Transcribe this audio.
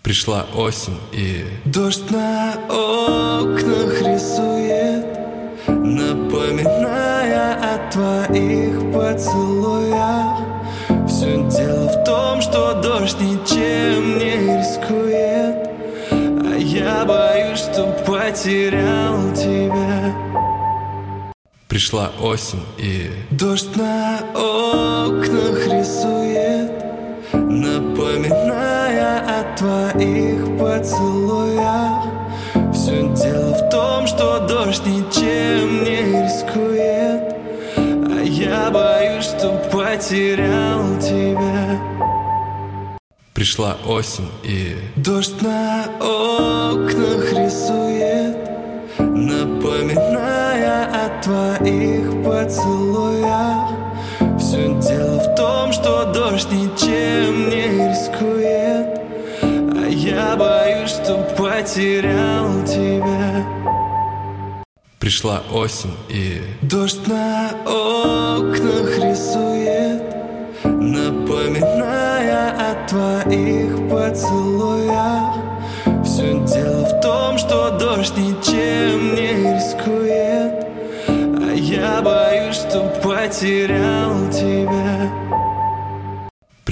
Пришла осень и дождь на окнах рисует, напоминая о твоих поцелуях. Все дело в том, что дождь ничем не рискует, а я боюсь, что потерял тебя. пришла осень и дождь на окнах рисует, напоминая о твоих поцелуях. Все дело в том, что дождь ничем не рискует, а я боюсь, что потерял тебя. пришла осень и дождь на окнах рисует, напоминая о твоих поцелуях. Все дело в том, что дождь ничем не рискует, а я боюсь, что потерял тебя. пришла осень и дождь на окнах рисует, напоминая о твоих поцелуях. Все дело в том, что дождь ничем не рискует, а я боюсь, что потерял тебя.